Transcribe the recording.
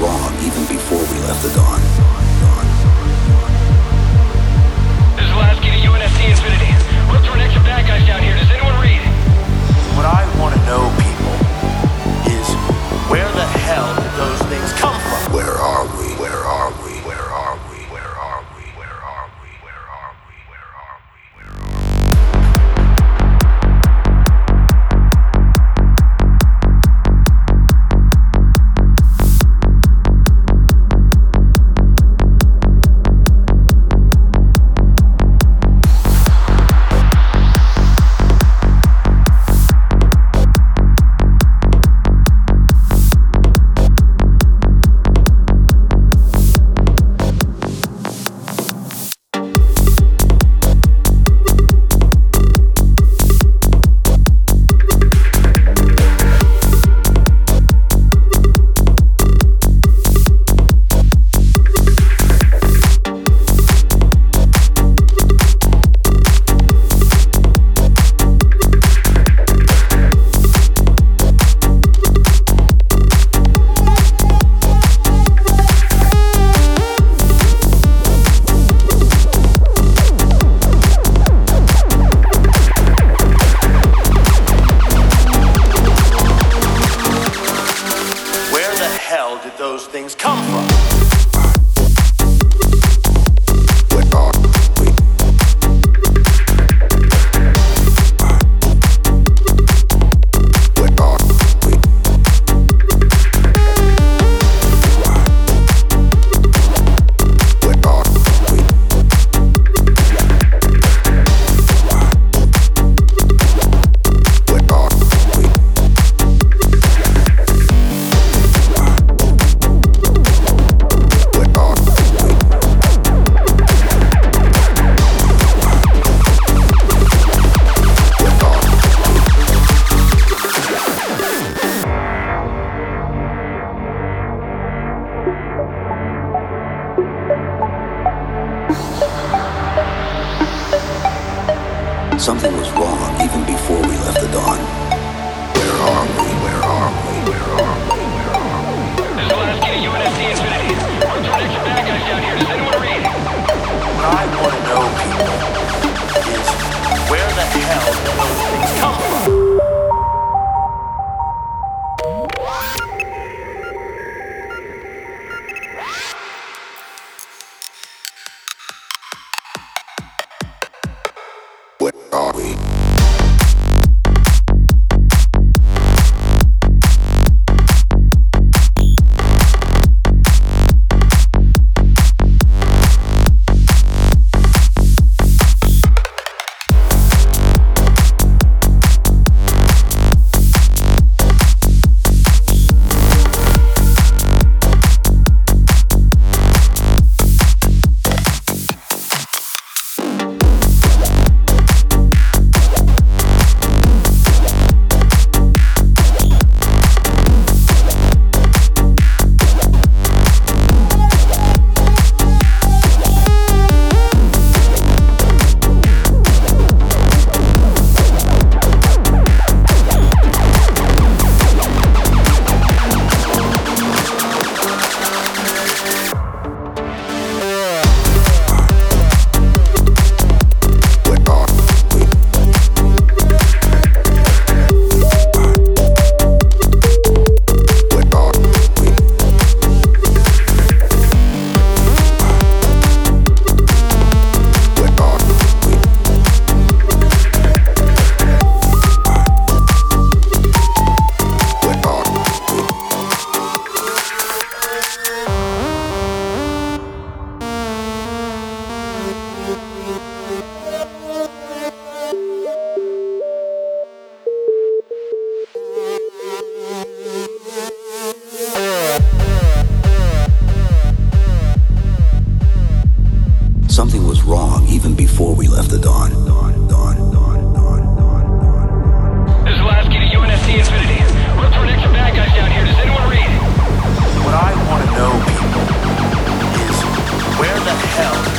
wrong even before we left the dawn. This is Lasky to UNSC Infinity. Look for an extra bad guys down here. Does anyone read? What I want to know, people, is where the hell did those things come from? Where are we? Where are we? Where are we? Where are we? Where are we? Where are we? Where are we? Where are we? Those things come from? Something was wrong even before we left the dawn. Where are we? Where are we? Where are we? Where are we? This is Lasky to UNSC Infinity. Look for an extra bad guys down here. Does anyone read? What I want to know, people, is where the hell did those things come from? Where are we? Something was wrong even before we left the dawn. This is Lasky to UNSC Infinity. Look for an extra bad guys down here. Does anyone read? What I want to know, people, is where the hell